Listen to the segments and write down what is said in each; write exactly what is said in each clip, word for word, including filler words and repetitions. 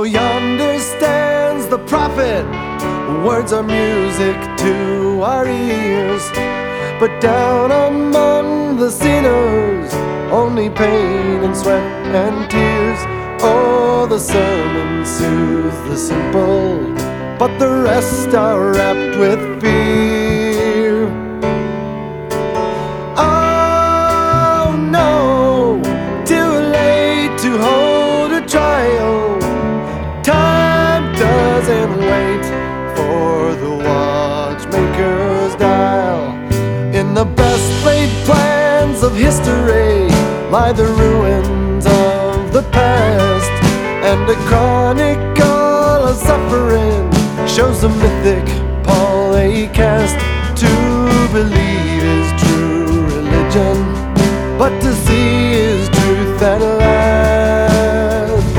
yonder stands the prophet, words are music to our ears. But down among the sinners, only pain and sweat and tears. Oh, the sermon soothes the simple, but the rest are wrapped with fear. Oh no, too late to hold a trial. Time doesn't wait for the watchmaker's dial. In the best laid plans of history lie the ruins of the past, and a chronicle of suffering shows the mythic pall they cast. To believe is true religion, but to see is truth at last.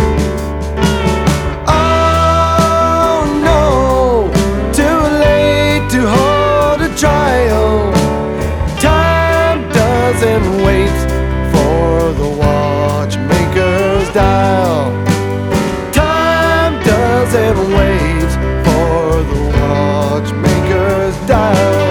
Oh no, too late to hold a trial. Time doesn't wait for the watchmaker's dial. Time doesn't wait for the watchmaker's dial.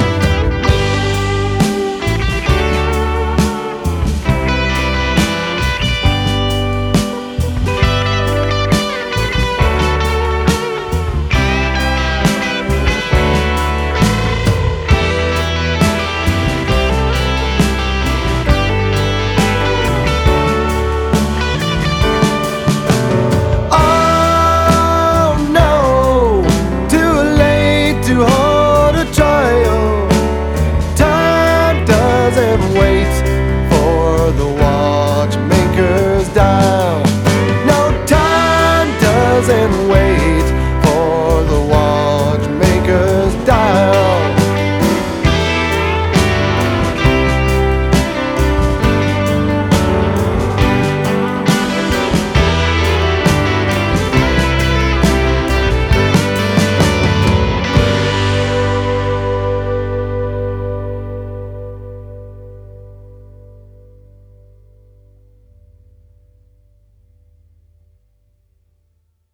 Wait for the watchmaker's dial. No, time doesn't wait.